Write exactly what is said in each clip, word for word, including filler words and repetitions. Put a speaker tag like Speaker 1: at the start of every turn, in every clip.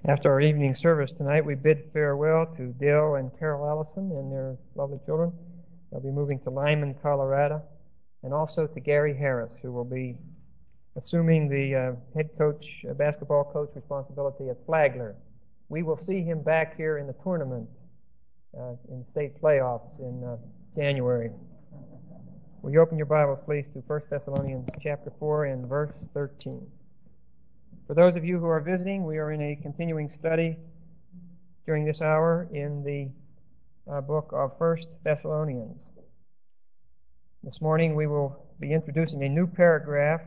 Speaker 1: After our evening service tonight, we bid farewell to Dale and Carol Allison and their lovely children. They'll be moving to Lyman, Colorado, and also to Gary Harris, who will be assuming the uh, head coach, uh, basketball coach responsibility at Flagler. We will see him back here in the tournament uh, in state playoffs in uh, January. Will you open your Bibles, please, to First Thessalonians chapter four and verse thirteen. For those of you who are visiting, we are in a continuing study during this hour in the uh, book of First Thessalonians. This morning we will be introducing a new paragraph,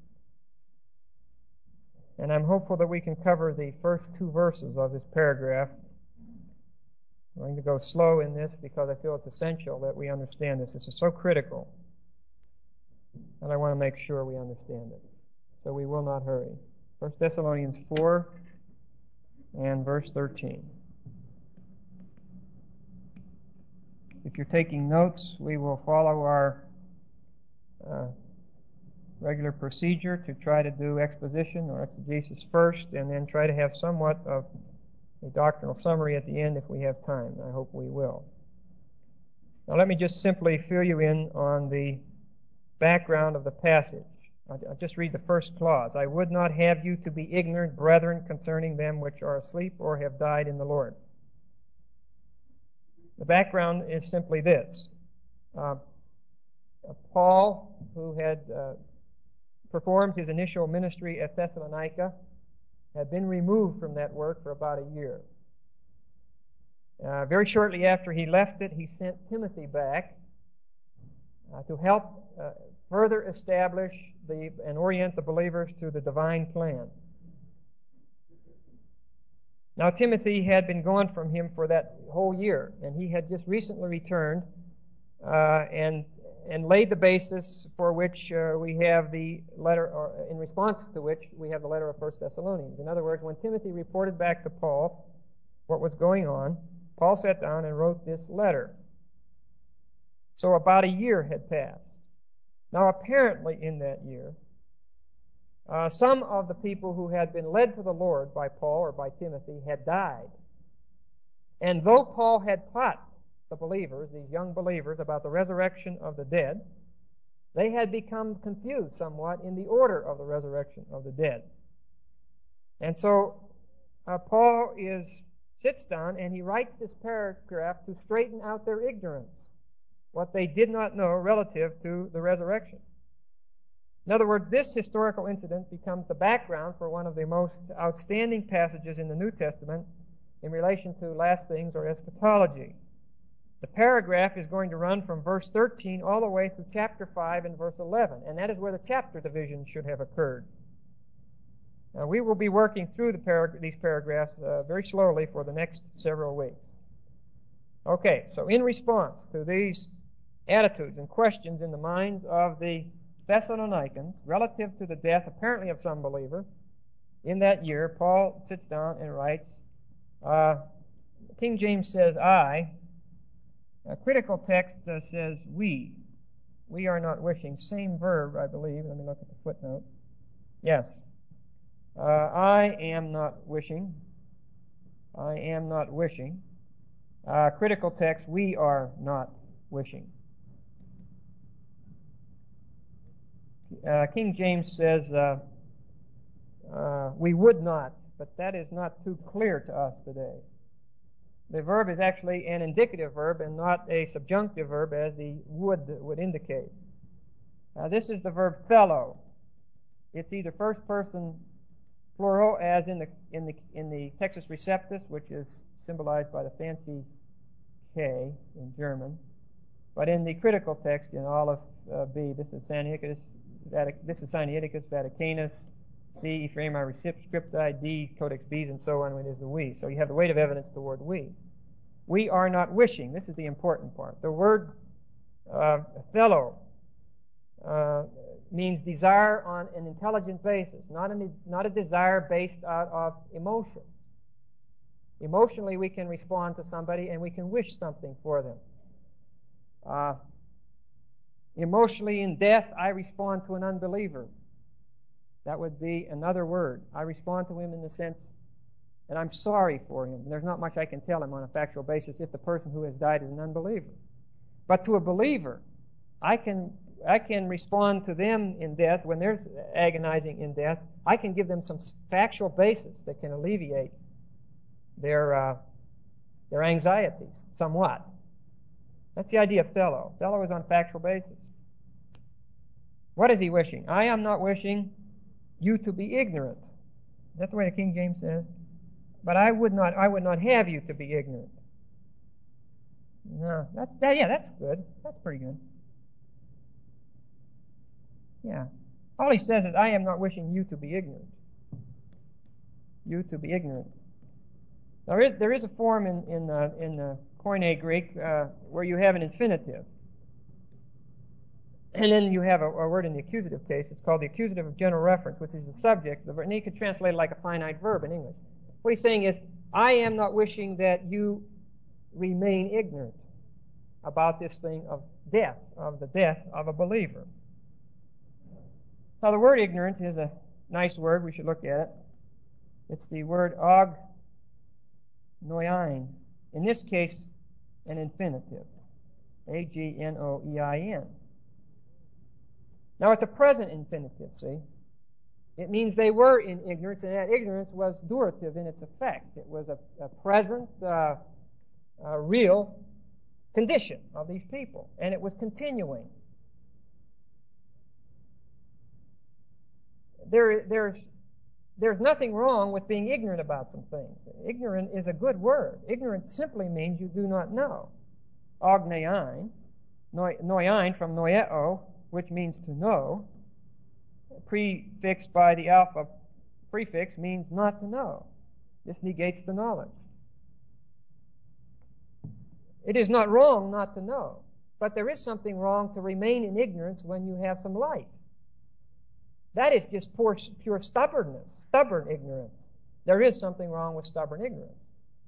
Speaker 1: and I'm hopeful that we can cover the first two verses of this paragraph. I'm going to go slow in this because I feel it's essential that we understand this. This is so critical, and I want to make sure we understand it. So we will not hurry. First Thessalonians four and verse thirteen. If you're taking notes, we will follow our uh, regular procedure to try to do exposition or exegesis first, and then try to have somewhat of a doctrinal summary at the end if we have time. I hope we will. Now let me just simply fill you in on the background of the passage. I'll just read the first clause. I would not have you to be ignorant, brethren, concerning them which are asleep or have died in the Lord. The background is simply this. Uh, Paul, who had uh, performed his initial ministry at Thessalonica, had been removed from that work for about a year. Uh, very shortly after he left it, he sent Timothy back uh, to help uh, further establish the, and orient the believers to the divine plan. Now, Timothy had been gone from him for that whole year, and he had just recently returned uh, and and laid the basis for which uh, we have the letter, or in response to which we have the letter of First Thessalonians. In other words, when Timothy reported back to Paul what was going on, Paul sat down and wrote this letter. So about a year had passed. Now, apparently in that year, uh, some of the people who had been led to the Lord by Paul or by Timothy had died. And though Paul had taught the believers, these young believers, about the resurrection of the dead, they had become confused somewhat in the order of the resurrection of the dead. And so uh, Paul is sits down and he writes this paragraph to straighten out their ignorance, what they did not know relative to the resurrection. In other words, this historical incident becomes the background for one of the most outstanding passages in the New Testament in relation to last things or eschatology. The paragraph is going to run from verse thirteen all the way through chapter five and verse eleven, and that is where the chapter division should have occurred. Now, we will be working through the parag- these paragraphs uh, very slowly for the next several weeks. Okay, so in response to these attitudes and questions in the minds of the Thessalonians relative to the death apparently of some believer, in that year, Paul sits down and writes, uh, King James says, I. A critical text uh, says, we. We are not wishing. Same verb, I believe. Let me look at the footnote. Yes. Uh, I am not wishing. I am not wishing. Uh, critical text, we are not wishing. Uh, King James says, uh, uh, we would not, but that is not too clear to us today. The verb is actually an indicative verb and not a subjunctive verb as the would would indicate. Uh, this is the verb fellow. It's either first person plural, as in the in the in the Textus Receptus, which is symbolized by the fancy K in German, but in the critical text in Aleph uh, B, this is Sinaiticus, Vatic, this is Sinaiticus Vaticanus, C, Ephraemi Scripti, D, Codex Bees, and so on, when it is the we. So you have the weight of evidence toward we. We are not wishing. This is the important part. The word uh, fellow uh, means desire on an intelligent basis, not, an, not a desire based out of emotion. Emotionally, we can respond to somebody and we can wish something for them. Uh, emotionally, in death, I respond to an unbeliever. That would be another word. I respond to him in the sense And I'm sorry for him. There's not much I can tell him on a factual basis if the person who has died is an unbeliever. But to a believer, I can I can respond to them in death when they're agonizing in death. I can give them some factual basis that can alleviate their uh, their anxieties somewhat. That's the idea of fellow. Fellow is on factual basis. What is he wishing? I am not wishing you to be ignorant. That's the way the King James says. But I would not I would not have you to be ignorant. No, that's that, yeah, that's good. That's pretty good. Yeah. All he says is, I am not wishing you to be ignorant. You to be ignorant. There is, there is a form in in uh, in the Koine Greek uh, where you have an infinitive, and then you have a, a word in the accusative case. It's called the accusative of general reference, which is the subject. And you could translate it like a finite verb in English. What he's saying is, I am not wishing that you remain ignorant about this thing of death, of the death of a believer. Now, the word ignorant is a nice word. We should look at it. It's the word agnoiein. In this case, an infinitive. A G N O E I N. Now, it's a present infinitive, see? It means they were in ignorance, and that ignorance was durative in its effect. It was a, a present, uh, uh, real condition of these people, and it was continuing. There, there's, there's nothing wrong with being ignorant about some things. Ignorant is a good word. Ignorant simply means you do not know. Agnoiein, noiein from noeo, which means to know, prefixed by the alpha prefix, means not to know. This negates the knowledge. It is not wrong not to know, but there is something wrong to remain in ignorance when you have some light. That is just pure, pure stubbornness, stubborn ignorance. There is something wrong with stubborn ignorance.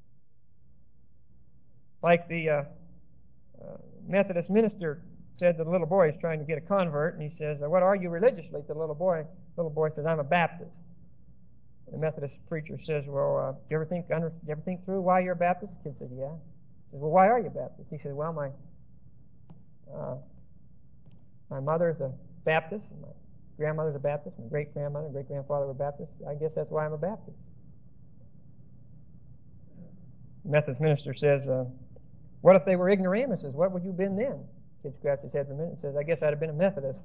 Speaker 1: Like the uh, uh, Methodist minister said to the little boy who's trying to get a convert, and he says, what are you religiously? To the little boy, the little boy says, I'm a Baptist. The Methodist preacher says, well, uh, do you ever think under, do you ever think through why you're a Baptist? The kid says, yeah. He says, well, why are you a Baptist? He says, well, my uh, my mother's a Baptist, and my grandmother's a Baptist, my great-grandmother and great-grandfather were Baptists. I guess that's why I'm a Baptist. The Methodist minister says, uh, what if they were ignoramuses? What would you have been then? The kid scratched his head for a minute and says, I guess I'd have been a Methodist.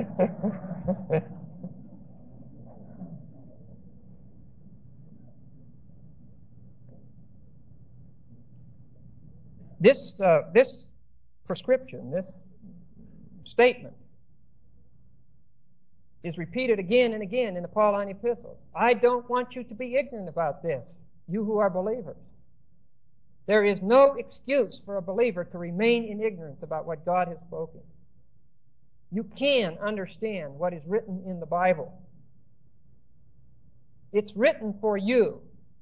Speaker 1: This, uh, this prescription, this statement, is repeated again and again in the Pauline epistles. I don't want you to be ignorant about this, you who are believers. There is no excuse for a believer to remain in ignorance about what God has spoken. You can understand what is written in the Bible. It's written for you.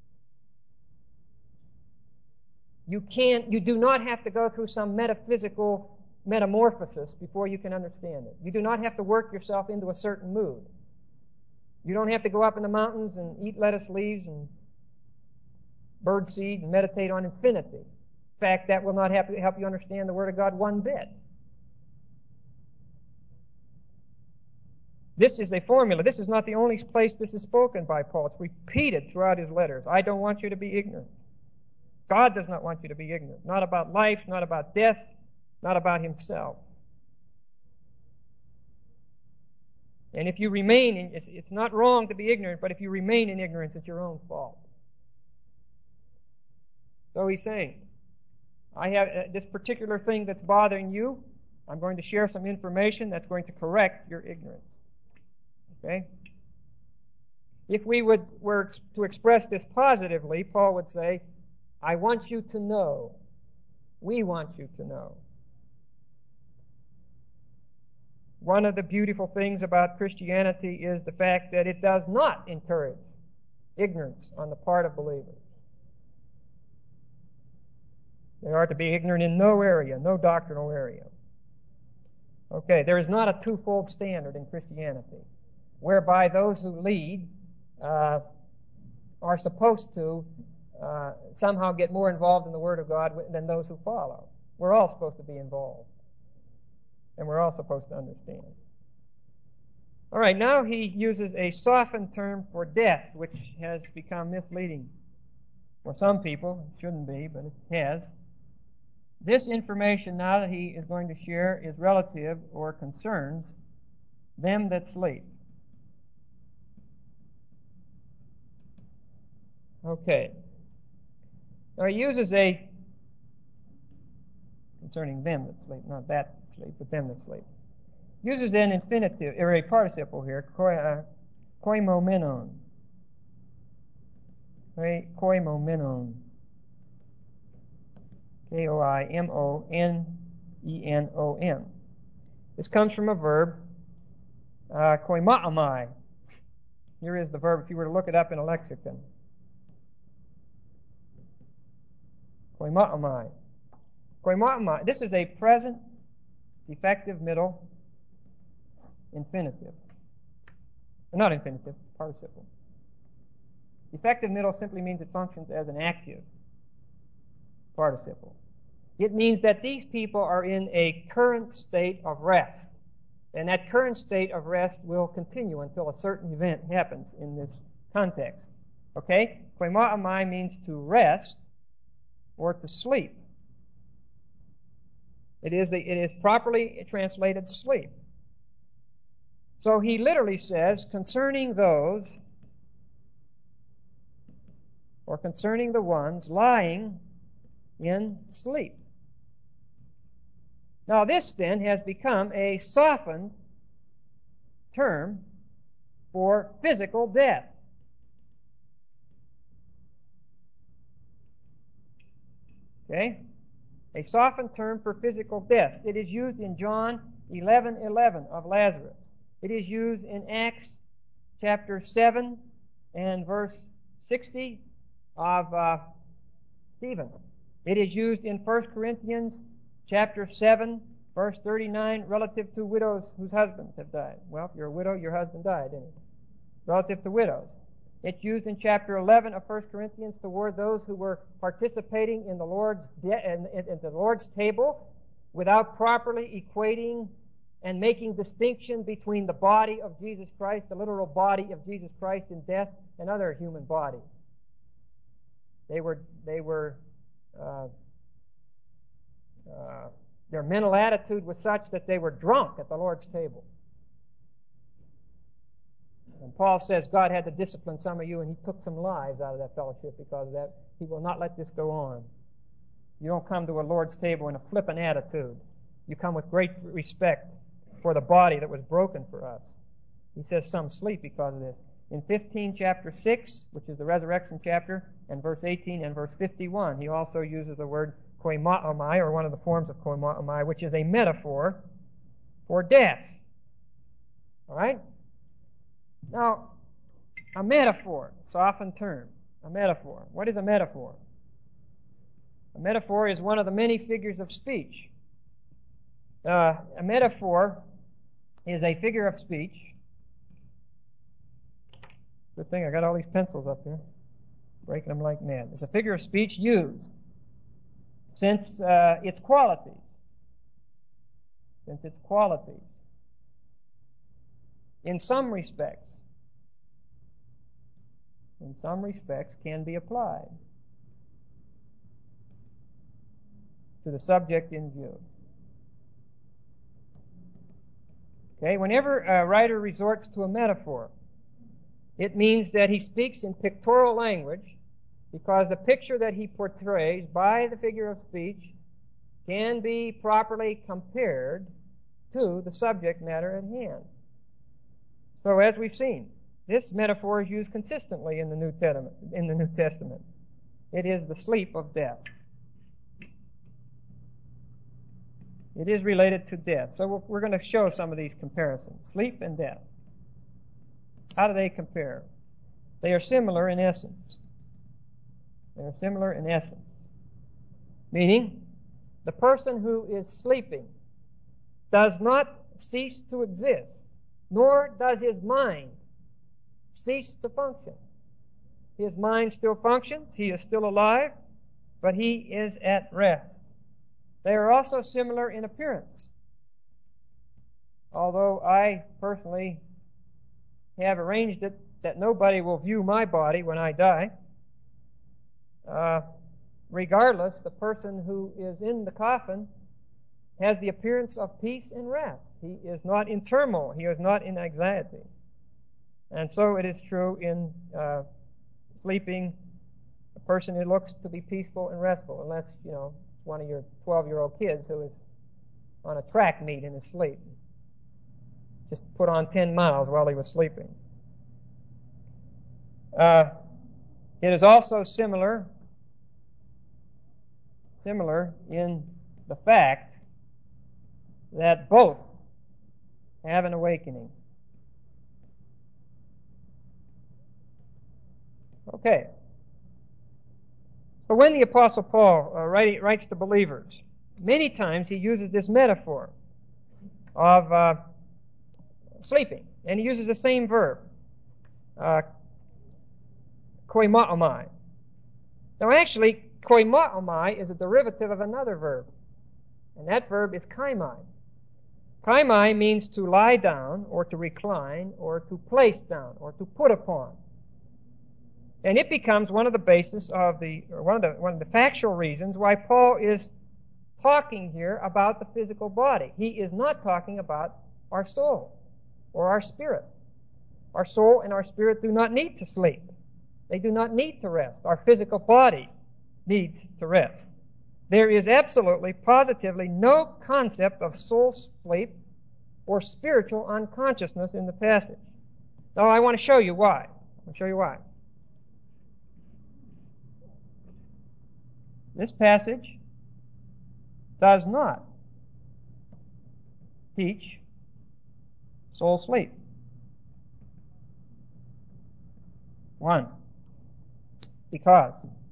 Speaker 1: You can't, you do not have to go through some metaphysical metamorphosis before you can understand it. You do not have to work yourself into a certain mood. You don't have to go up in the mountains and eat lettuce leaves and birdseed and meditate on infinity. In fact, that will not help you understand the Word of God one bit. This is a formula. This is not the only place this is spoken by Paul. It's repeated throughout his letters. I don't want you to be ignorant. God does not want you to be ignorant. Not about life, not about death, not about himself. And if you remain in, it's not wrong to be ignorant, but if you remain in ignorance, it's your own fault. So he's saying, I have uh, this particular thing that's bothering you. I'm going to share some information that's going to correct your ignorance. Okay? If we would were to express this positively, Paul would say, I want you to know. We want you to know. One of the beautiful things about Christianity is the fact that it does not encourage ignorance on the part of believers. They are to be ignorant in no area, no doctrinal area. Okay, there is not a twofold standard in Christianity, whereby those who lead uh, are supposed to uh, somehow get more involved in the Word of God than those who follow. We're all supposed to be involved. And we're all supposed to understand. All right, now he uses a softened term for death, which has become misleading for some people. It shouldn't be, but it has. This information now that he is going to share is relative or concerns them that sleep. Okay. Now he uses a, concerning them that sleep, not that sleep, but them that sleep. Uses an infinitive, or a participle here, koimomenon. Koimomenon. K O I M O N E N O N. This comes from a verb, uh, koima'amai. Here is the verb if you were to look it up in a lexicon. Koima'amai. Koima'amai. This is a present defective middle infinitive. Or not infinitive, participle. Defective middle simply means it functions as an active participle. It means that these people are in a current state of rest. And that current state of rest will continue until a certain event happens in this context. Okay? Koima'amai means to rest or to sleep. It is, the, it is properly translated sleep. So he literally says, concerning those, or concerning the ones lying in sleep. Now this then has become a softened term for physical death. Okay? A softened term for physical death. It is used in John eleven eleven of Lazarus. It is used in Acts chapter seven and verse sixty of uh, Stephen. It is used in First Corinthians chapter seven, verse thirty-nine, relative to widows whose husbands have died. Well, if you're a widow, your husband died, didn't he? Relative to widows. It's used in chapter eleven of First Corinthians toward those who were participating in the Lord's de- in, in, in the Lord's table without properly equating and making distinction between the body of Jesus Christ, the literal body of Jesus Christ in death, and other human bodies. They were they were uh, uh, their mental attitude was such that they were drunk at the Lord's table. And Paul says God had to discipline some of you, and he took some lives out of that fellowship because of that. He will not let this go on. You don't come to a Lord's table in a flippant attitude. You come with great respect for the body that was broken for us. He says some sleep because of this. In fifteen, chapter six, which is the resurrection chapter, and verse eighteen and verse fifty-one, he also uses the word koima'amai, or one of the forms of koima'amai, which is a metaphor for death. All right? Now, a metaphor, softened term, a metaphor. What is a metaphor? A metaphor is one of the many figures of speech. Uh, a metaphor is a figure of speech. Good thing I got all these pencils up here, breaking them like mad. It's a figure of speech used since uh, its qualities, since its qualities, in some respects, in some respects, can be applied to the subject in view. Okay, whenever a writer resorts to a metaphor, it means that he speaks in pictorial language, because the picture that he portrays by the figure of speech can be properly compared to the subject matter at hand. So as we've seen, this metaphor is used consistently in the New Testament. In the New Testament, it is the sleep of death. It is related to death. So we're going to show some of these comparisons. Sleep and death. How do they compare? They are similar in essence. They are similar in essence. Meaning, the person who is sleeping does not cease to exist, nor does his mind cease to function. His mind still functions. He is still alive, but he is at rest. They are also similar in appearance. Although I personally have arranged it that nobody will view my body when I die, uh, regardless, the person who is in the coffin has the appearance of peace and rest. He is not in turmoil. He is not in anxiety. And so it is true in uh, sleeping. A person who looks to be peaceful and restful, unless, you know, one of your twelve-year-old kids who is on a track meet in his sleep. Just put on ten miles while he was sleeping. Uh, it is also similar, similar in the fact that both have an awakening. Okay. But when the Apostle Paul uh, write, writes to believers, many times he uses this metaphor of uh, sleeping, and he uses the same verb, uh, koima'omai. Now actually, koima'omai is a derivative of another verb, and that verb is kaimai. Kaimai means to lie down, or to recline, or to place down, or to put upon. And it becomes one of the basis of the, or one of the, one of the factual reasons why Paul is talking here about the physical body. He is not talking about our soul or our spirit. Our soul and our spirit do not need to sleep. They do not need to rest. Our physical body needs to rest. There is absolutely, positively no concept of soul sleep or spiritual unconsciousness in the passage. Now I want to show you why. I'll show you why. This passage does not teach soul sleep. One, because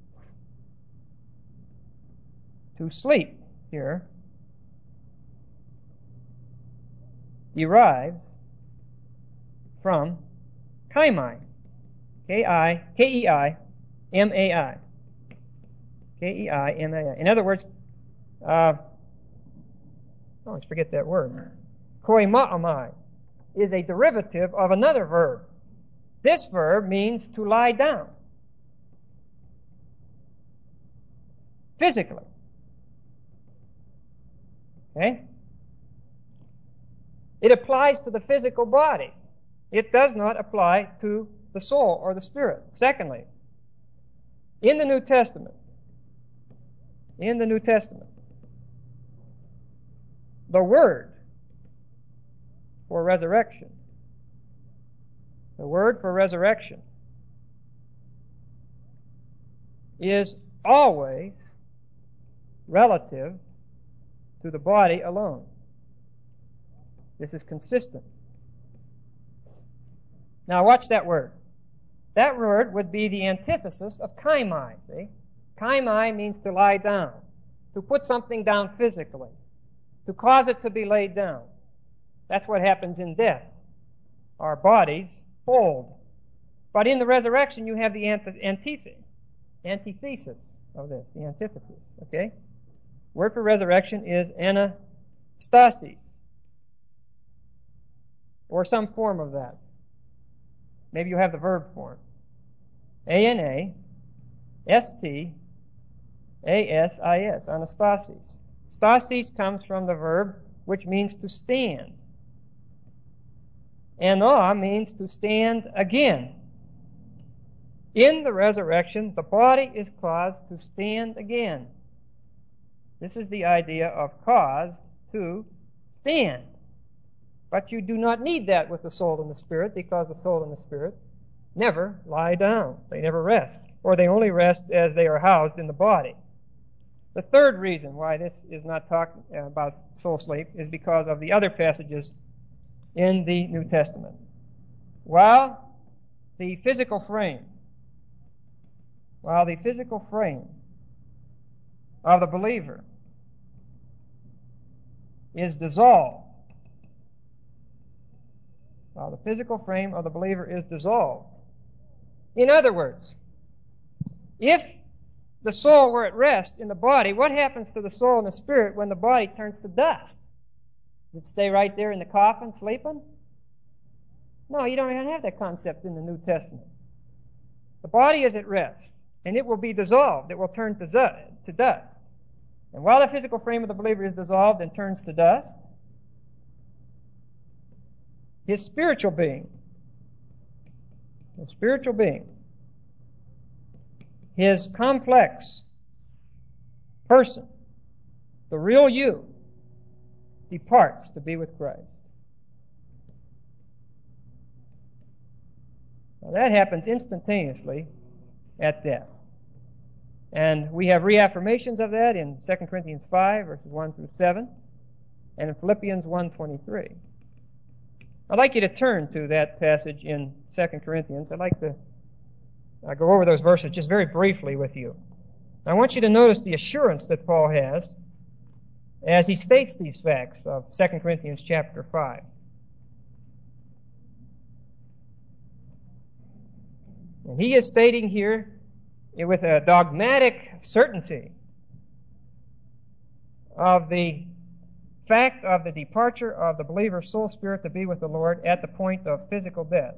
Speaker 1: to sleep here derives from kaimai, K I K E I M A I. K E I M A I. In other words, uh, oh, let's forget that word. Koima'omai is a derivative of another verb. This verb means to lie down. Physically. Okay? It applies to the physical body. It does not apply to the soul or the spirit. Secondly, in the New Testament, in the New Testament, the word for resurrection, the word for resurrection is always relative to the body alone. This is consistent. Now watch that word. That word would be the antithesis of kaimai, see? Kaimai means to lie down, to put something down physically, to cause it to be laid down. That's what happens in death. Our bodies fold. But in the resurrection, you have the antithesis, antithesis of this, the antithesis, okay? Word for resurrection is anastasis, or some form of that. Maybe you have the verb form. A N A S T A S I S, anastasis. Stasis comes from the verb which means to stand. Ana means to stand again. In the resurrection, the body is caused to stand again. This is the idea of cause to stand. But you do not need that with the soul and the spirit, because the soul and the spirit never lie down. They never rest, or they only rest as they are housed in the body. The third reason why this is not talking about soul sleep is because of the other passages in the New Testament. While the physical frame, while the physical frame of the believer is dissolved, while the physical frame of the believer is dissolved. In other words, If the soul were at rest in the body, what happens to the soul and the spirit when the body turns to dust? Does it stay right there in the coffin sleeping? No, you don't even have that concept in the New Testament. The body is at rest, and it will be dissolved. It will turn to dust. And while the physical frame of the believer is dissolved and turns to dust, his spiritual being, his spiritual being, his complex person, the real you, departs to be with Christ. Now that happens instantaneously at death. And we have reaffirmations of that in Second Corinthians five, verses one through seven, and in Philippians one twenty-three. I'd like you to turn to that passage in Second Corinthians. I'd like to uh, go over those verses just very briefly with you. I want you to notice the assurance that Paul has as he states these facts of Second Corinthians chapter five. And he is stating here with a dogmatic certainty of the fact of the departure of the believer's soul spirit to be with the Lord at the point of physical death.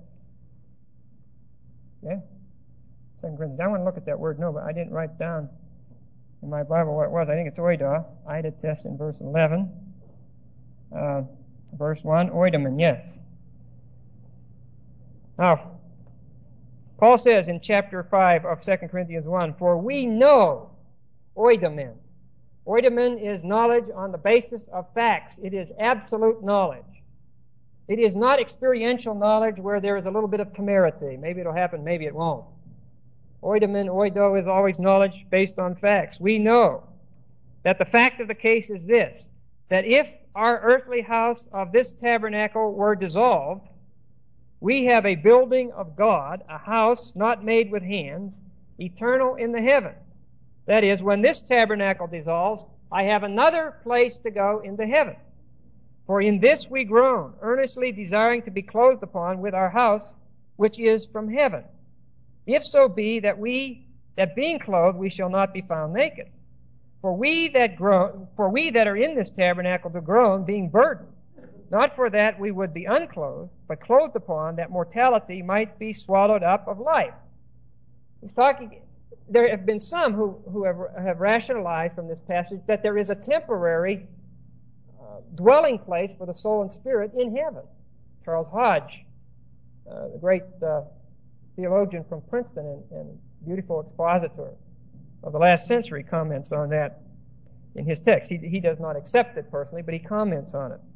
Speaker 1: Okay? Second Corinthians. I want to look at that word no, but I didn't write down in my Bible what it was. I think it's oida. Ida test in verse eleven. Uh, verse one, oidamen, yes. Now, Paul says in chapter five of Second Corinthians one, for we know oidamen. Oidamen is knowledge on the basis of facts. It is absolute knowledge. It is not experiential knowledge where there is a little bit of temerity. Maybe it'll happen, maybe it won't. Oidamen, oido, is always knowledge based on facts. We know that the fact of the case is this, that if our earthly house of this tabernacle were dissolved, we have a building of God, a house not made with hands, eternal in the heavens. That is, when this tabernacle dissolves, I have another place to go into heaven. For in this we groan, earnestly desiring to be clothed upon with our house, which is from heaven. If so be that we, that being clothed, we shall not be found naked. For we that groan, for we that are in this tabernacle do groan, being burdened, not for that we would be unclothed, but clothed upon, that mortality might be swallowed up of life. He's talking. There have been some who, who have, have rationalized from this passage that there is a temporary uh, dwelling place for the soul and spirit in heaven. Charles Hodge, uh, the great uh, theologian from Princeton and, and beautiful expositor of the last century, comments on that in his text. He, he does not accept it personally, but he comments on it.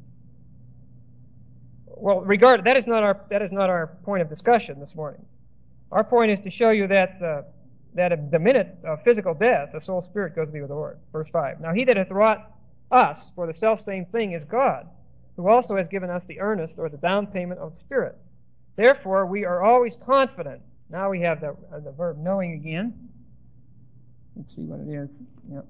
Speaker 1: Well, regard that is not our that is not our point of discussion this morning. Our point is to show you that uh, that at the minute of physical death, the soul spirit goes to be with the Lord. Verse five. Now he that hath wrought us for the selfsame thing is God, who also has given us the earnest or the down payment of the Spirit. Therefore we are always confident. Now we have the uh, the verb knowing again. Let's see what it is. Yep.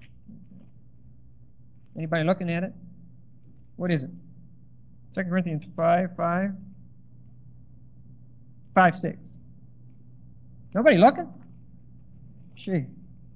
Speaker 1: Anybody looking at it? What is it? Second Corinthians five, five, five, six. Nobody looking? Gee.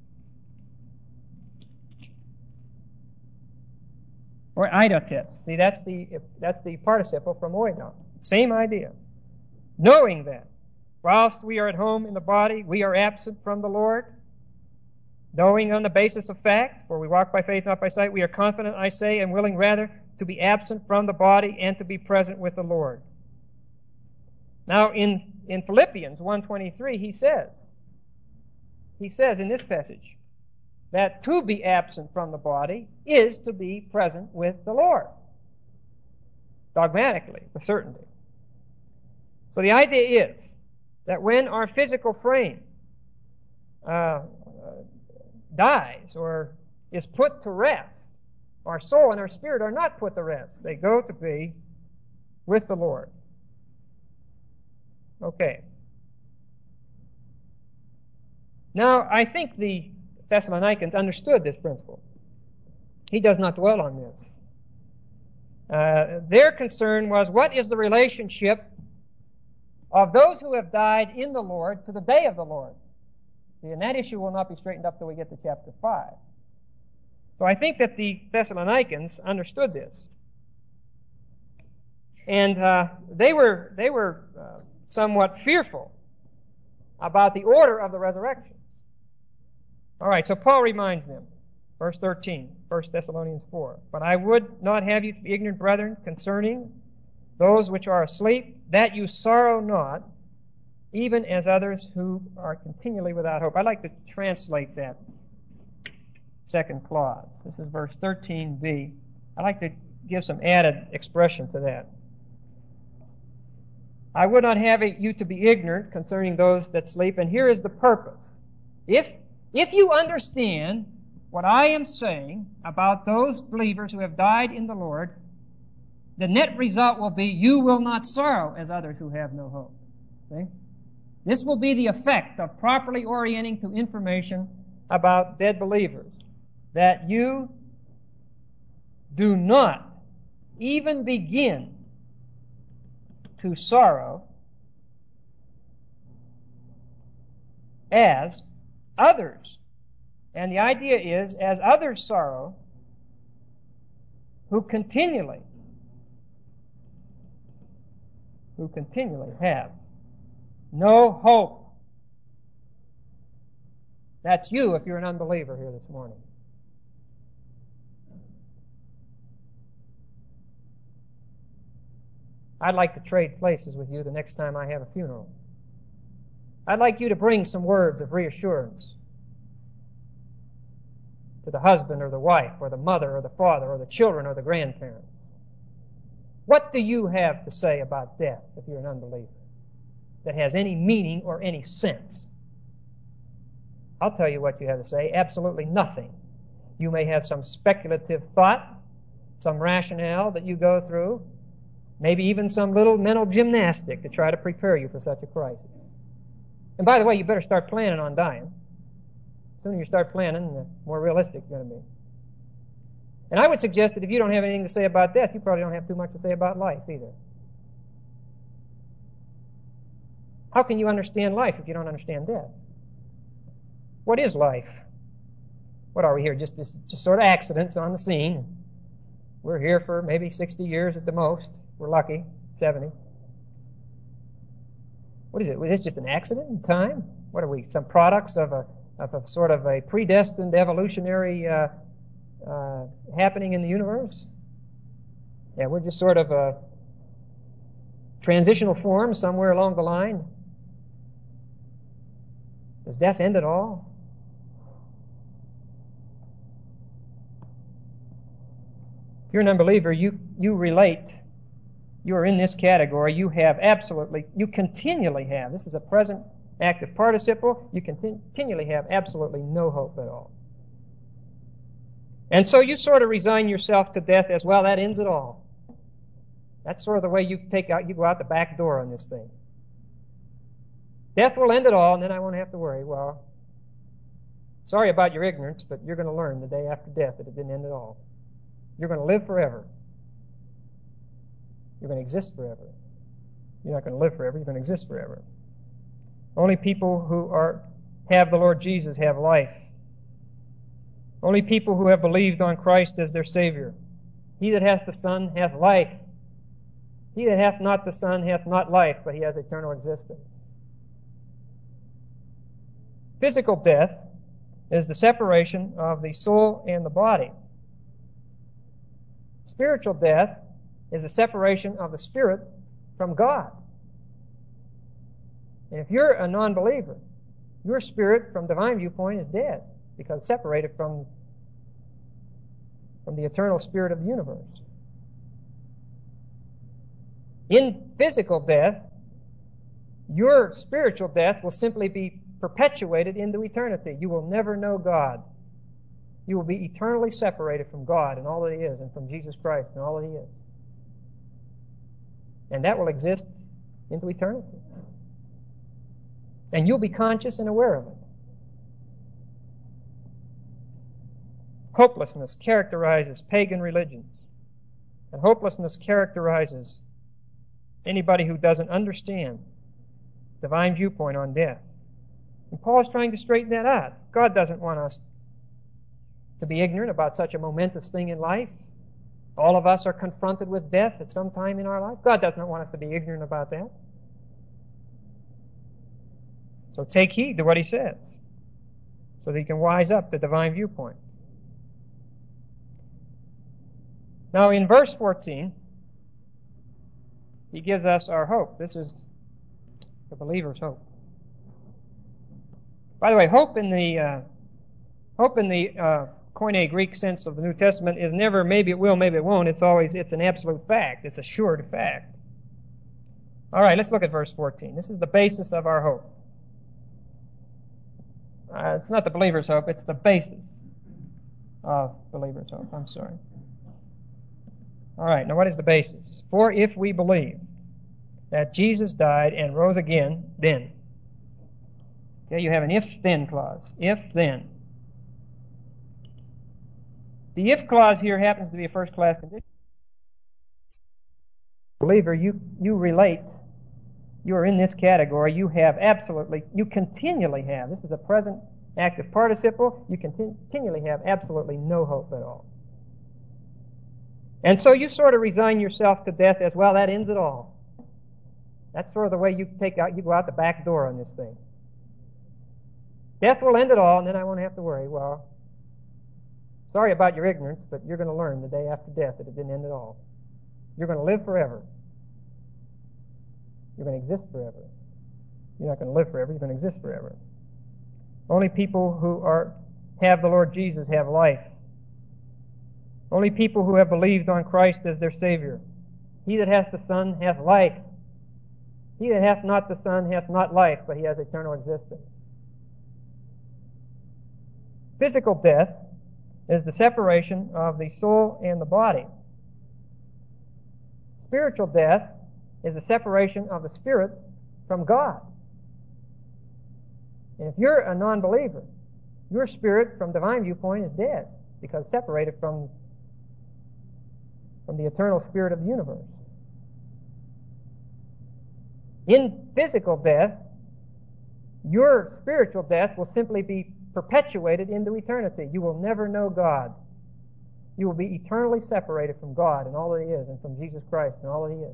Speaker 1: Or idotet. See, that's the that's the participle from oido. Same idea. Knowing that, whilst we are at home in the body, we are absent from the Lord. Knowing on the basis of fact, for we walk by faith, not by sight, we are confident, I say, and willing rather to be absent from the body and to be present with the Lord. Now, in, in Philippians one twenty-three, he says, he says in this passage, that to be absent from the body is to be present with the Lord. Dogmatically, with certainty. So the idea is that when our physical frame uh, uh, dies or is put to rest, our soul and our spirit are not put to rest. They go to be with the Lord. Okay. Now, I think the Thessalonians understood this principle. He does not dwell on this. Uh, their concern was, what is the relationship of those who have died in the Lord to the day of the Lord? See, and that issue will not be straightened up till we get to chapter five. So I think that the Thessalonians understood this. And uh, they were, they were uh, somewhat fearful about the order of the resurrection. All right, so Paul reminds them, verse thirteen, First Thessalonians four, "But I would not have you to be ignorant, brethren, concerning those which are asleep, that you sorrow not, even as others who are continually without hope." I'd like to translate that second clause. This is verse thirteen b. I'd like to give some added expression to that. "I would not have you to be ignorant concerning those that sleep," and here is the purpose. If, if you understand what I am saying about those believers who have died in the Lord, the net result will be you will not sorrow as others who have no hope. See? This will be the effect of properly orienting to information about dead believers, that you do not even begin to sorrow as others. And the idea is, as others sorrow, who continually, who continually have no hope. That's you if you're an unbeliever here this morning. I'd like to trade places with you the next time I have a funeral. I'd like you to bring some words of reassurance to the husband or the wife or the mother or the father or the children or the grandparents. What do you have to say about death if you're an unbeliever that has any meaning or any sense? I'll tell you what you have to say. Absolutely nothing. You may have some speculative thought, some rationale that you go through, maybe even some little mental gymnastic to try to prepare you for such a crisis. And by the way, you better start planning on dying. The sooner you start planning, the more realistic you're going to be. And I would suggest that if you don't have anything to say about death, you probably don't have too much to say about life either. How can you understand life if you don't understand death? What is life? What are we here? Just this, just sort of accidents on the scene. We're here for maybe sixty years at the most. We're lucky, seventy. What is it? Is this just an accident in time? What are we? Some products of a of a sort of a predestined evolutionary uh, uh, happening in the universe? Yeah, we're just sort of a transitional form somewhere along the line. Does death end it all? If you're an unbeliever, you, you relate. You are in this category. You have absolutely, you continually have, this is a present active participle, you continually have absolutely no hope at all. And so you sort of resign yourself to death as, well, that ends it all. That's sort of the way you take out, you go out the back door on this thing. Death will end it all, and then I won't have to worry. Well, sorry about your ignorance, but you're going to learn the day after death that it didn't end at all. You're going to live forever. You're going to exist forever. You're not going to live forever. You're going to exist forever. Only people who are have the Lord Jesus have life. Only people who have believed on Christ as their Savior. He that hath the Son hath life. He that hath not the Son hath not life, but he has eternal existence. Physical death is the separation of the soul and the body. Spiritual death is the separation of the spirit from God. And if you're a non-believer, your spirit from divine viewpoint is dead because it's separated from, from the eternal spirit of the universe. In physical death, your spiritual death will simply be perpetuated into eternity. You will never know God. You will be eternally separated from God and all that He is, and from Jesus Christ and all that He is. And that will exist into eternity. And you'll be conscious and aware of it. Hopelessness characterizes pagan religions. And hopelessness characterizes anybody who doesn't understand divine viewpoint on death. And Paul's trying to straighten that out. God doesn't want us to be ignorant about such a momentous thing in life. All of us are confronted with death at some time in our life. God does not want us to be ignorant about that. So take heed to what he says, so that you can wise up the divine viewpoint. Now in verse fourteen, he gives us our hope. This is the believer's hope. By the way, hope in the uh, hope in the uh, Koine Greek sense of the New Testament is never maybe it will, maybe it won't. It's always it's an absolute fact. It's a sure fact. All right, let's look at verse fourteen. This is the basis of our hope. Uh, it's not the believer's hope, it's the basis of believer's hope. I'm sorry. All right, now what is the basis? For if we believe that Jesus died and rose again, then. Okay, you have an if-then clause. If-then. The if clause here happens to be a first-class condition. Believer, you, you relate. You are in this category. You have absolutely, you continually have, this is a present active participle, you continually have absolutely no hope at all. And so you sort of resign yourself to death as, well, that ends it all. That's sort of the way you take out, you go out the back door on this thing. Death will end it all, and then I won't have to worry. Well, sorry about your ignorance, but you're going to learn the day after death that it didn't end at all. You're going to live forever. You're going to exist forever. You're not going to live forever. You're going to exist forever. Only people who are have the Lord Jesus have life. Only people who have believed on Christ as their Savior. He that hath the Son hath life. He that hath not the Son hath not life, but he has eternal existence. Physical death is the separation of the soul and the body. Spiritual death is the separation of the spirit from God. And if you're a non-believer, your spirit from divine viewpoint is dead, because separated from, from the eternal spirit of the universe. In physical death, your spiritual death will simply be perpetuated into eternity. You will never know God. You will be eternally separated from God and all that He is, and from Jesus Christ and all that He is.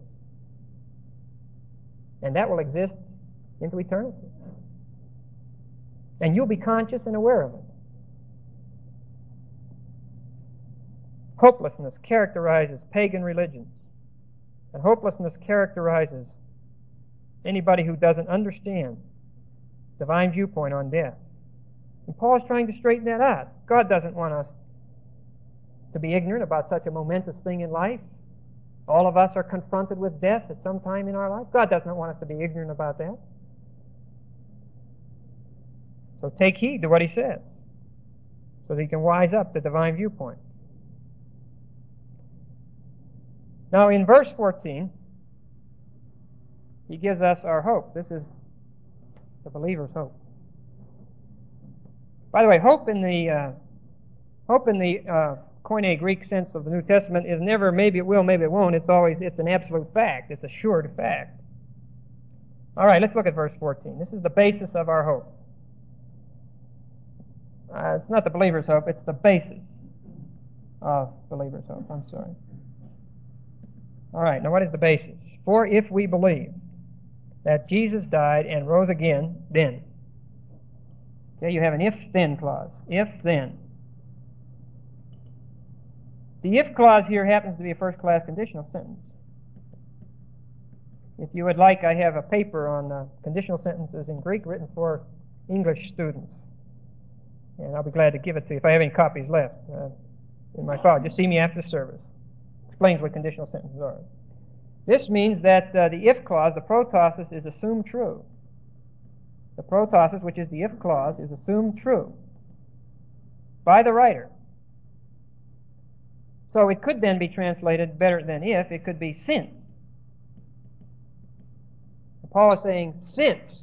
Speaker 1: And that will exist into eternity. And you'll be conscious and aware of it. Hopelessness characterizes pagan religions. And hopelessness characterizes anybody who doesn't understand divine viewpoint on death. And Paul's trying to straighten that out. God doesn't want us to be ignorant about such a momentous thing in life. All of us are confronted with death at some time in our life. God does not want us to be ignorant about that. So take heed to what he says, so that you can wise up the divine viewpoint. Now in verse fourteen, he gives us our hope. This is the believer's hope. By the way, hope in the uh, hope in the uh, Koine Greek sense of the New Testament is never maybe it will, maybe it won't. It's always it's an absolute fact. It's a sure fact. All right, let's look at verse fourteen. This is the basis of our hope. Uh, it's not the believer's hope, it's the basis of believer's hope. I'm sorry. All right, now what is the basis? For if we believe that Jesus died and rose again, then. Okay, you have an if-then clause. If-then. The if clause here happens to be a first-class conditional sentence. If you would like, I have a paper on uh, conditional sentences in Greek written for English students. And I'll be glad to give it to you if I have any copies left uh, in my file. Just see me after the service. Explains what conditional sentences are. This means that uh, the if clause, the protausis, is assumed true. The protausis, which is the if clause, is assumed true by the writer. So it could then be translated better than if. It could be since. Paul is saying, since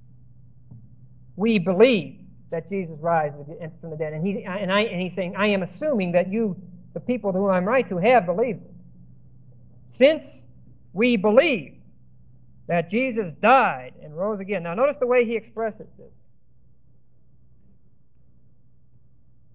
Speaker 1: we believe that Jesus rises from the dead, and he and I and he's saying, I am assuming that you, the people to whom I'm writing to, have believed it. Since we believe that Jesus died and rose again. Now notice the way he expresses this.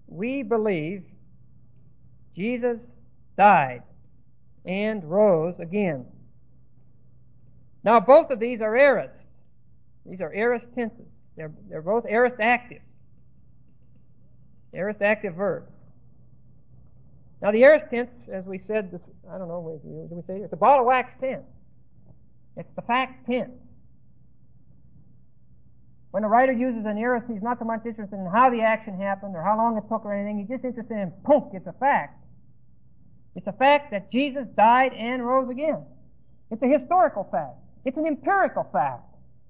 Speaker 1: we believe Jesus died and rose again. Now, both of these are aorist. These are aorist tenses. They're, they're both aorist active. Aorist active verbs. Now, the aorist tense, as we said, this, I don't know, did we say it? It's a ball of wax tense. It's the fact tense. When a writer uses an aorist, he's not so much interested in how the action happened or how long it took or anything. He's just interested in, poof, it's a fact. It's a fact that Jesus died and rose again. It's a historical fact. It's an empirical fact.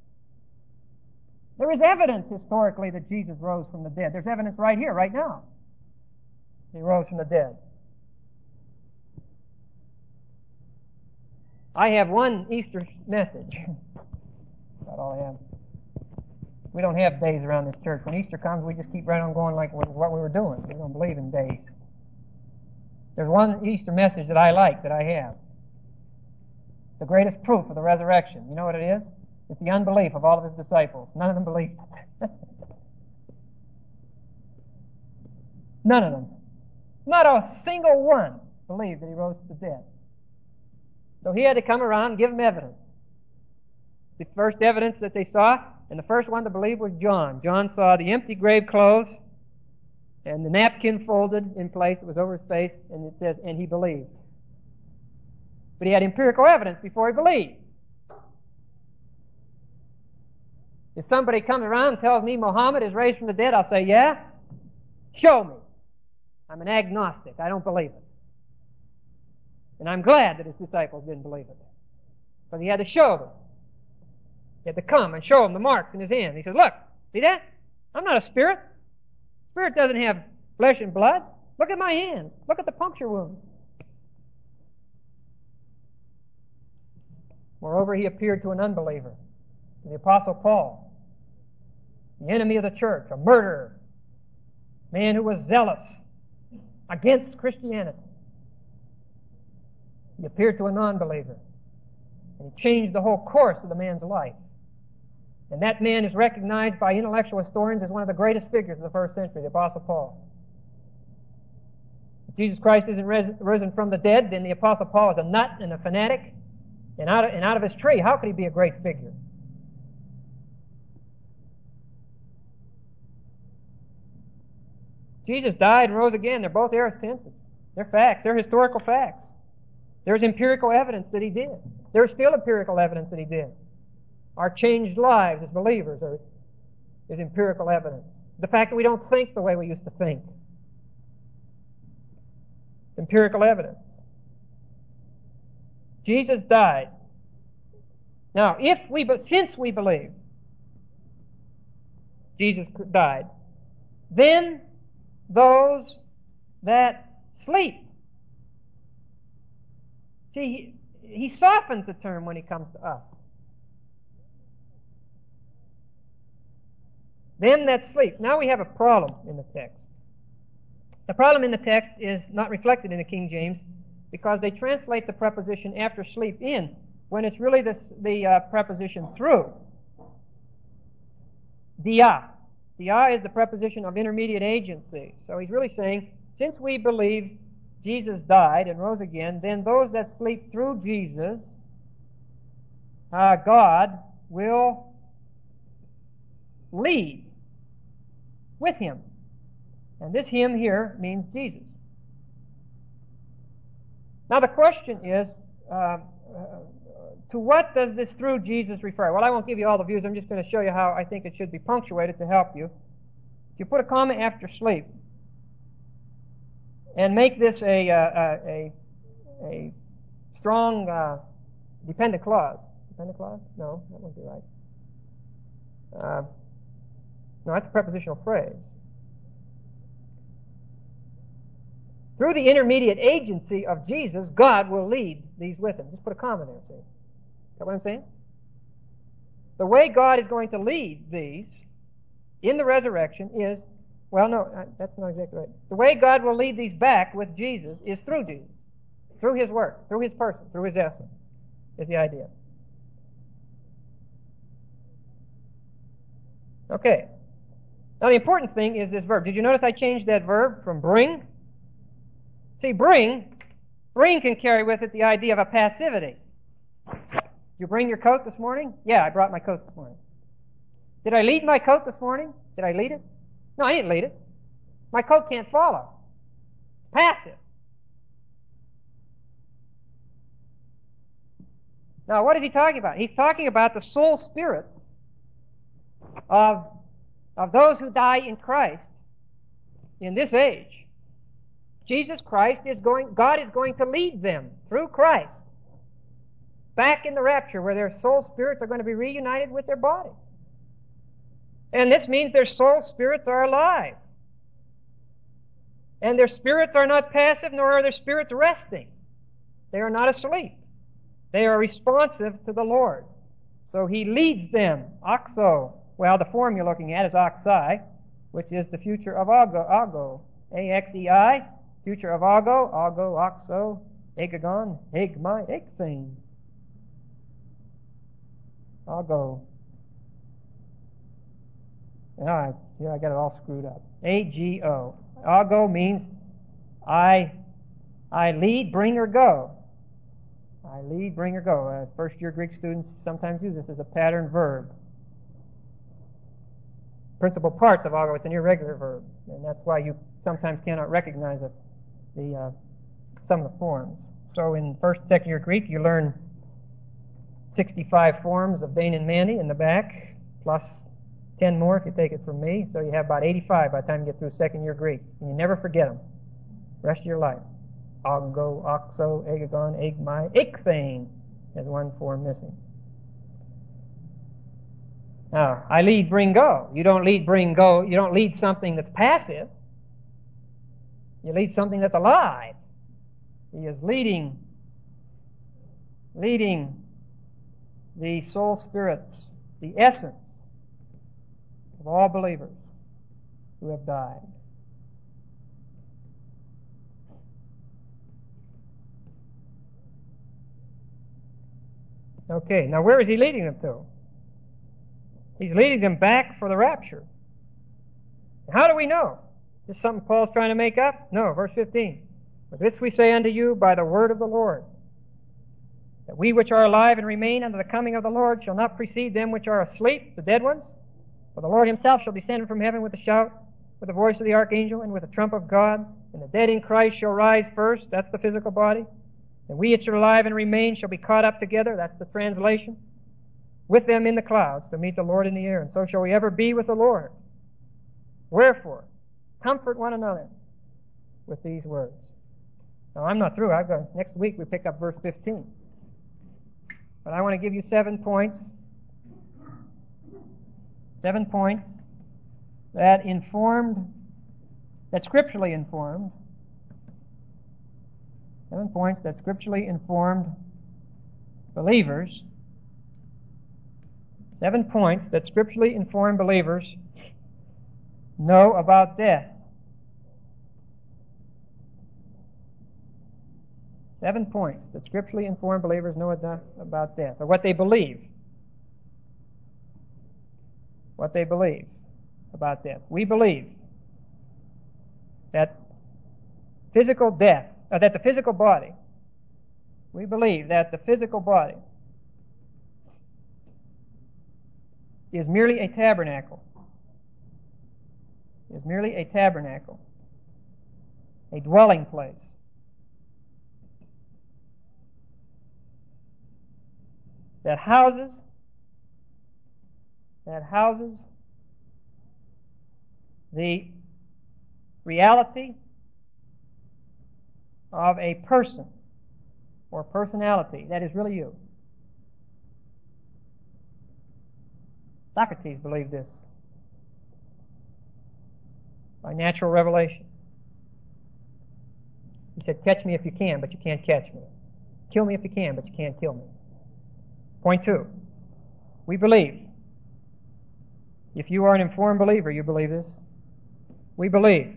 Speaker 1: There is evidence historically that Jesus rose from the dead. There's evidence right here, right now. He rose from the dead. I have one Easter message. That's all I have. We don't have days around this church. When Easter comes, we just keep right on going like what we were doing. We don't believe in days. There's one Easter message that I like, that I have. The greatest proof of the resurrection. You know what it is? It's the unbelief of all of his disciples. None of them believed it. None of them. Not a single one believed that he rose from the dead. So he had to come around and give them evidence. The first evidence that they saw, and the first one to believe, was John. John saw the empty grave clothes and the napkin folded in place. It was over his face, and it says, and he believed. But he had empirical evidence before he believed. If somebody comes around and tells me Muhammad is raised from the dead, I'll say, yeah? Show me. I'm an agnostic. I don't believe it. And I'm glad that his disciples didn't believe it. But he had to show them. He had to come and show them the marks in his hand. He said, look, see that? I'm not a spirit. Spirit doesn't have flesh and blood. Look at my hands. Look at the puncture wounds. Moreover, he appeared to an unbeliever, to the Apostle Paul, the enemy of the church, a murderer, a man who was zealous against Christianity. He appeared to a non-believer, and he changed the whole course of the man's life. And that man is recognized by intellectual historians as one of the greatest figures of the first century, the Apostle Paul. If Jesus Christ isn't risen from the dead, then the Apostle Paul is a nut and a fanatic, and out of, and out of his tree. How could he be a great figure? Jesus died and rose again. They're both aorist tenses. They're facts. They're historical facts. There's empirical evidence that he did. There's still empirical evidence that he did. Our changed lives as believers are, is empirical evidence. The fact that we don't think the way we used to think. Empirical evidence. Jesus died. Now, if we, since we believe Jesus died, then those that sleep. See, he, he softens the term when he comes to us. Them that sleep. Now we have a problem in the text. The problem in the text is not reflected in the King James because they translate the preposition after sleep in when it's really the, the uh, preposition through. Dia. Dia is the preposition of intermediate agency. So he's really saying, since we believe Jesus died and rose again, then those that sleep through Jesus, uh, God will lead with him. And this him here means Jesus. Now the question is, uh, uh, to what does this through Jesus refer? Well, I won't give you all the views. I'm just going to show you how I think it should be punctuated to help you. If you put a comma after sleep and make this a uh, a, a strong uh, dependent clause. Dependent clause? No, that wouldn't be right. Uh, no, that's a prepositional phrase. Through the intermediate agency of Jesus, God will lead these with him. Just put a comma there, see? Is that what I'm saying? The way God is going to lead these in the resurrection is, well, no, that's not exactly right. The way God will lead these back with Jesus is through Jesus, through his work, through his person, through his essence, is the idea. Okay. Now, the important thing is this verb. Did you notice I changed that verb from bring? See, bring, bring can carry with it the idea of a passivity. Did you bring your coat this morning? Yeah, I brought my coat this morning. Did I lead my coat this morning? Did I lead it? No, I didn't lead it. My coat can't follow. It's passive. Now, what is he talking about? He's talking about the soul spirit of, of those who die in Christ in this age. Jesus Christ is going, God is going to lead them through Christ back in the rapture where their soul spirits are going to be reunited with their bodies. And this means their soul spirits are alive. And their spirits are not passive, nor are their spirits resting. They are not asleep. They are responsive to the Lord. So He leads them. Oxo. Well, the form you're looking at is oxai, which is the future of ago. Ago. A X E I. Future of ago. Ago, oxo, egagon, egmai, egthane. Ago. All right, here I got it all screwed up. A G O. Ago means I, I lead, bring, or go. I lead, bring, or go. Uh, first-year Greek students sometimes use this as a pattern verb. Principal parts of ago, it's an irregular verb, and that's why you sometimes cannot recognize it, the uh, some of the forms. So in first, second-year Greek, you learn sixty-five forms of Dane and Mandy in the back, plus ten more if you take it from me. So you have about eighty-five by the time you get through second-year Greek, and you never forget them. Rest of your life. Ago, oxo, egagon, egmai, ikthane. There's one form missing. Now, I lead, bring, go. You don't lead, bring, go. You don't lead something that's passive. You lead something that's alive. He is leading, leading the soul spirits, the essence of all believers who have died. Okay, now where is he leading them to? He's leading them back for the rapture. How do we know? Is this something Paul's trying to make up? No, verse fifteen. But this we say unto you by the word of the Lord, that we which are alive and remain unto the coming of the Lord shall not precede them which are asleep, the dead ones. For the Lord himself shall descend from heaven with a shout, with the voice of the archangel, and with the trump of God. And the dead in Christ shall rise first. That's the physical body. And we which are alive and remain shall be caught up together. That's the translation. With them in the clouds to meet the Lord in the air. And so shall we ever be with the Lord. Wherefore, comfort one another with these words. Now, I'm not through. I've got, next week we pick up verse fifteen. But I want to give you seven points. Seven points that informed, that scripturally informed, seven points that scripturally informed believers, seven points that scripturally informed believers know about death. Seven points that scripturally informed believers know about death, or what they believe. What they believe about death. We believe that physical death, or that the physical body, we believe that the physical body is merely a tabernacle, is merely a tabernacle, a dwelling place. That houses, that houses the reality of a person or personality that is really you. Socrates believed this by natural revelation. He said, catch me if you can, but you can't catch me. Kill me if you can, but you can't kill me. Point two, we believe. If you are an informed believer, you believe this. We believe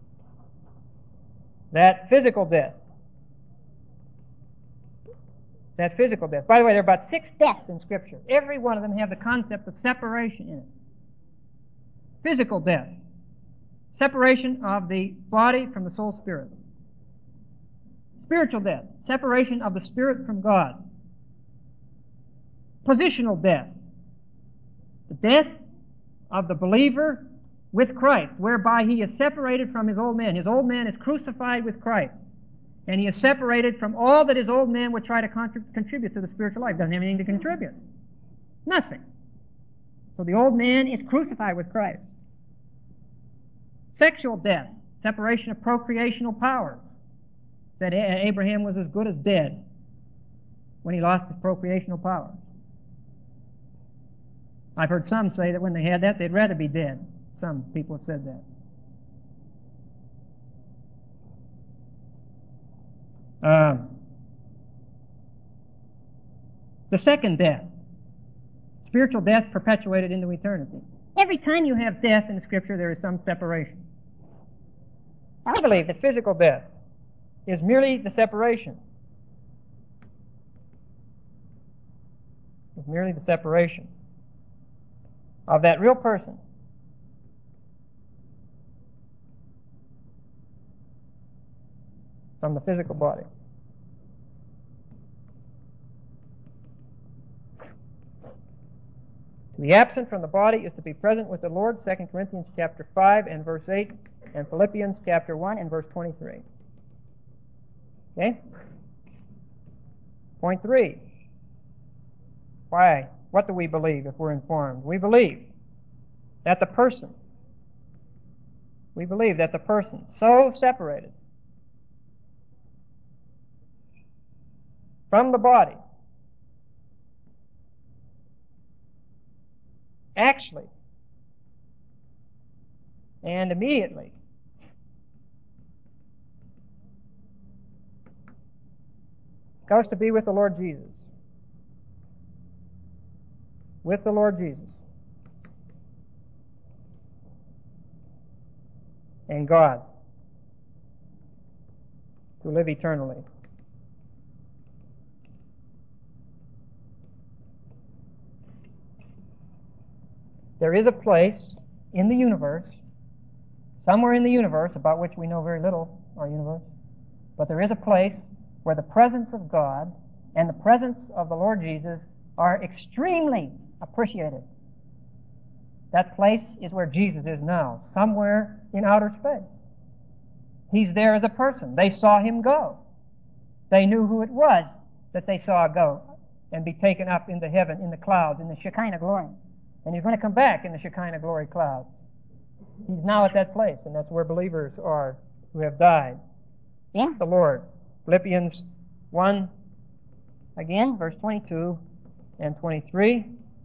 Speaker 1: that physical death that physical death. By the way, there are about six deaths in Scripture. Every one of them have the concept of separation in it. Physical death. Separation of the body from the soul spirit. Spiritual death. Separation of the spirit from God. Positional death. The death of the believer with Christ, whereby he is separated from his old man. His old man is crucified with Christ. And he is separated from all that his old man would try to contrib- contribute to the spiritual life. Doesn't have anything to contribute. Nothing. So the old man is crucified with Christ. Sexual death. Separation of procreational powers. That Abraham was as good as dead when he lost his procreational powers. I've heard some say that when they had that, they'd rather be dead. Some people have said that. Um, the second death, spiritual death perpetuated into eternity. Every time you have death in the Scripture, there is some separation. I believe that physical death is merely the separation. It's merely the separation of that real person from the physical body. To be absent from the body is to be present with the Lord, Second Corinthians chapter five and verse eight, and Philippians chapter one and verse twenty-three. Okay? Point three. Why? What do we believe if we're informed? We believe that the person, we believe that the person so separated from the body actually and immediately goes to be with the Lord Jesus. With the Lord Jesus. And God. To live eternally. There is a place in the universe, somewhere in the universe, about which we know very little, our universe, but there is a place where the presence of God and the presence of the Lord Jesus are extremely appreciated. That place is where Jesus is now, somewhere in outer space. He's there as a person. They saw him go. They knew who it was that they saw go and be taken up into heaven in the clouds, in the Shekinah glory. And he's going to come back in the Shekinah glory clouds. He's now at that place, and that's where believers are who have died. Yeah, the Lord. Philippians one, again, verse twenty-two and twenty-three.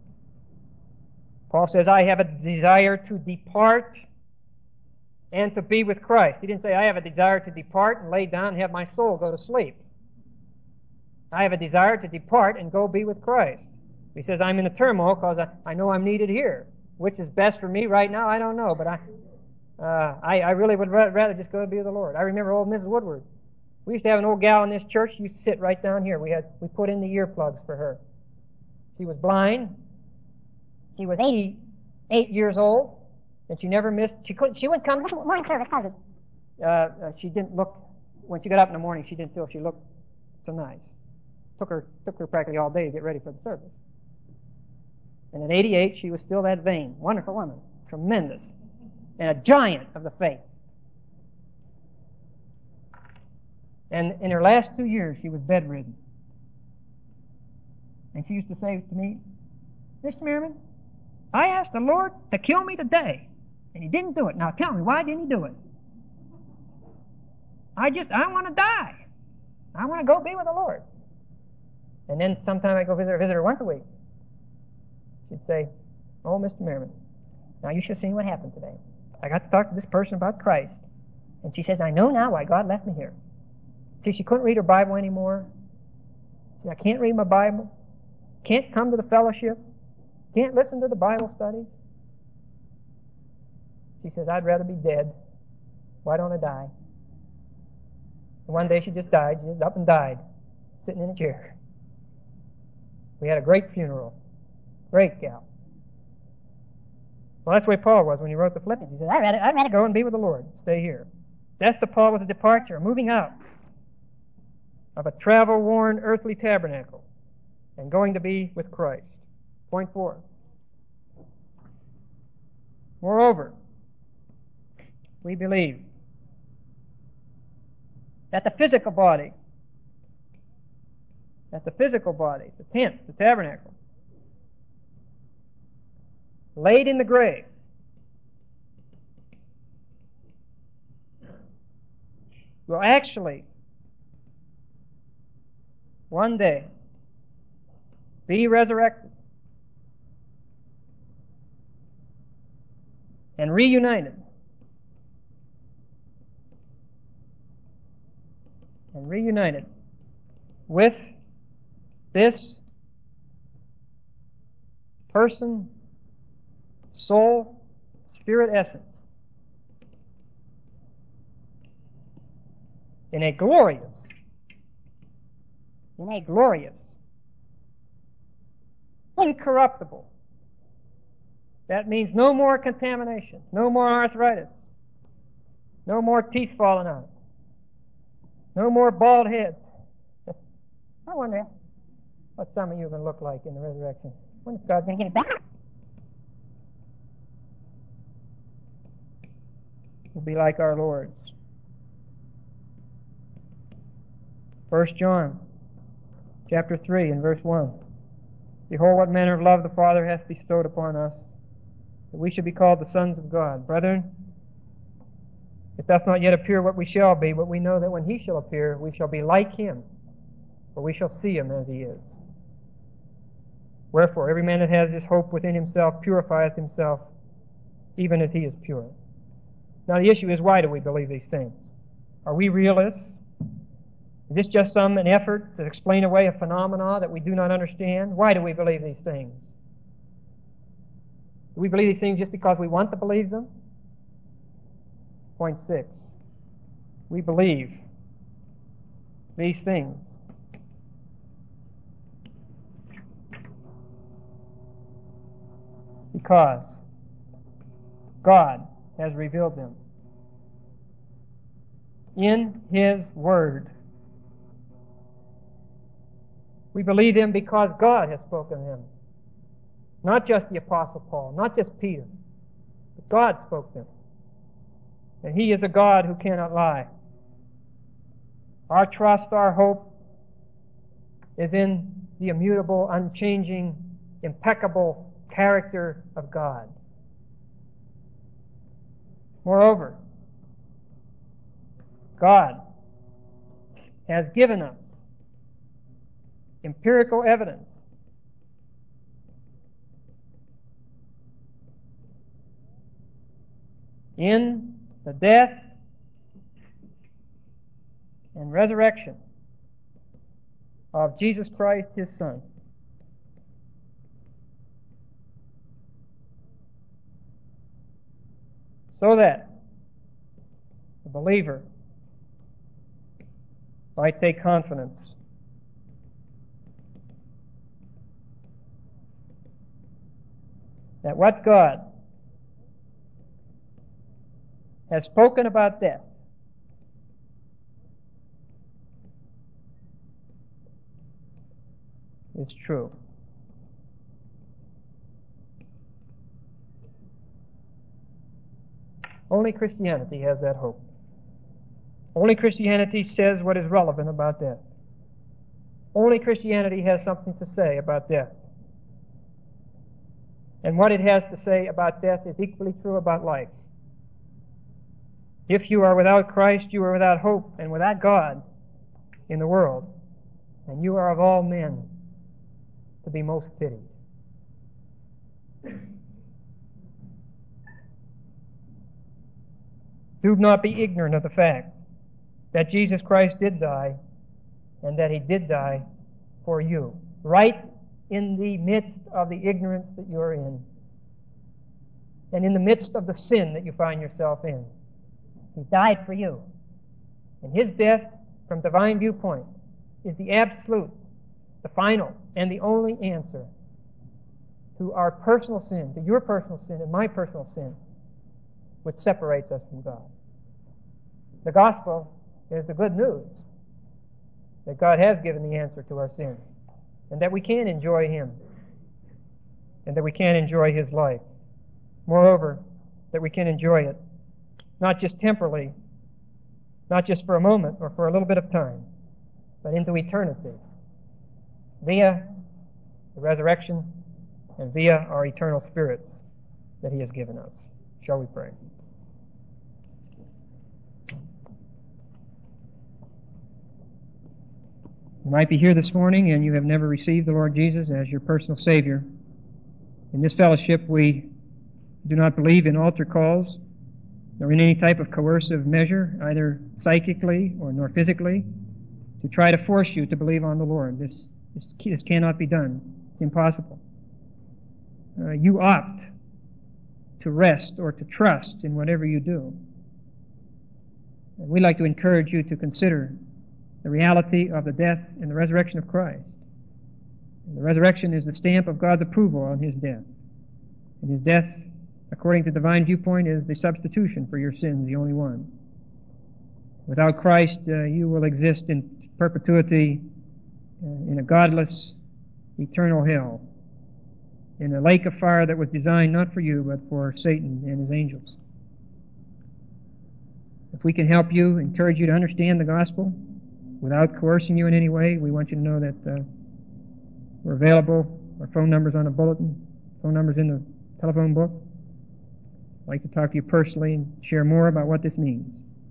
Speaker 1: Paul says, I have a desire to depart and to be with Christ. He didn't say, I have a desire to depart and lay down and have my soul go to sleep. I have a desire to depart and go be with Christ. He says, I'm in a turmoil because I, I know I'm needed here. Which is best for me right now, I don't know, but I uh, I, I really would ra- rather just go and be with the Lord. I remember old Missus Woodward. We used to have an old gal in this church. She used to sit right down here. We had we put in the earplugs for her. She was blind. She was eighty, eight years old, and she never missed. She couldn't. She wouldn't come to morning service. Uh, uh, she didn't look when she got up in the morning. She didn't feel she looked so nice. Took her took her practically all day to get ready for the service. And at eighty-eight, she was still that vain, wonderful woman, tremendous, and a giant of the faith. And in her last two years, she was bedridden. And she used to say to me, Mister Merriman, I asked the Lord to kill me today, and He didn't do it. Now tell me, why didn't He do it? I just, I want to die. I want to go be with the Lord. And then sometime I go visit her, visit her once a week. She'd say, oh, Mister Merriman, now you should see what happened today. I got to talk to this person about Christ. And she says, I know now why God left me here. See, she couldn't read her Bible anymore. See, I can't read my Bible. Can't come to the fellowship. Can't listen to the Bible studies. She says, I'd rather be dead. Why don't I die? And one day she just died. She just up and died, sitting in a chair. We had a great funeral. Great gal. Well, that's the way Paul was when he wrote the Philippians. He said, I'd rather, I'd rather go and be with the Lord. Stay here. Death to Paul was a departure, a moving out of a travel-worn earthly tabernacle and going to be with Christ. Point four. Moreover, we believe that the physical body, that the physical body, the tent, the tabernacle, laid in the grave, will actually one day be resurrected and reunited and reunited with this person, soul, spirit essence in a glorious, in a glorious, incorruptible. That means no more contamination, no more arthritis, no more teeth falling out, no more bald heads. I wonder what some of you are going to look like in the resurrection. When is God going to get it back? We'll be like our Lord's. First John, chapter three, and verse one. Behold, what manner of love the Father hath bestowed upon us, that we should be called the sons of God. Brethren, it doth not yet appear what we shall be, but we know that when he shall appear, we shall be like him, for we shall see him as he is. Wherefore, every man that has this hope within himself purifieth himself, even as he is pure. Now the issue is, why do we believe these things? Are we realists? Is this just some an effort to explain away a phenomena that we do not understand? Why do we believe these things? Do we believe these things just because we want to believe them? Point six. We believe these things because God has revealed them in His Word. We believe them because God has spoken them. Not just the Apostle Paul, not just Peter, but God spoke them. And He is a God who cannot lie. Our trust, our hope is in the immutable, unchanging, impeccable character of God. Moreover, God has given us empirical evidence in the death and resurrection of Jesus Christ, His Son. So that the believer might take confidence that what God has spoken about death is true. Only Christianity has that hope. Only Christianity says what is relevant about death. Only Christianity has something to say about death. And what it has to say about death is equally true about life. If you are without Christ, you are without hope and without God in the world, and you are of all men to be most pitied. Do not be ignorant of the fact that Jesus Christ did die, and that He did die for you, right in the midst of the ignorance that you are in, and in the midst of the sin that you find yourself in. He died for you. And His death, from divine viewpoint, is the absolute, the final and the only answer to our personal sin, to your personal sin and my personal sin, which separates us from God. The gospel is the good news that God has given the answer to our sin, and that we can enjoy Him, and that we can enjoy His life. Moreover, that we can enjoy it not just temporally, not just for a moment or for a little bit of time, but into eternity, via the resurrection and via our eternal spirit that He has given us. Shall we pray? You might be here this morning and you have never received the Lord Jesus as your personal Savior. In this fellowship, we do not believe in altar calls nor in any type of coercive measure, either psychically or nor physically, to try to force you to believe on the Lord. This, this, this cannot be done. It's impossible. Uh, you opt to rest or to trust in whatever you do. And we'd like to encourage you to consider the reality of the death and the resurrection of Christ. And the resurrection is the stamp of God's approval on His death. And His death, according to divine viewpoint, is the substitution for your sins, the only one. Without Christ, uh, you will exist in perpetuity uh, in a godless, eternal hell, in a lake of fire that was designed not for you, but for Satan and his angels. If we can help you, encourage you to understand the gospel without coercing you in any way, we want you to know that uh, we're available. Our phone number's on the bulletin, phone number's in the telephone book. I'd like to talk to you personally and share more about what this means.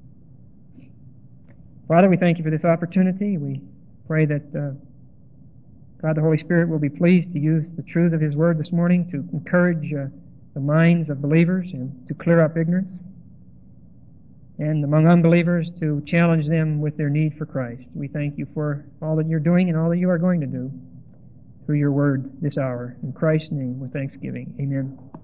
Speaker 1: Father, we thank you for this opportunity. We pray that uh, God the Holy Spirit will be pleased to use the truth of His Word this morning to encourage uh, the minds of believers and to clear up ignorance, and among unbelievers to challenge them with their need for Christ. We thank you for all that you're doing and all that you are going to do through your Word this hour. In Christ's name, with thanksgiving. Amen.